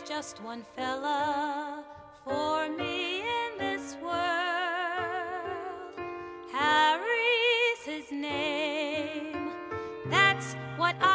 just one fella for me in this world. Harry's his name. That's what I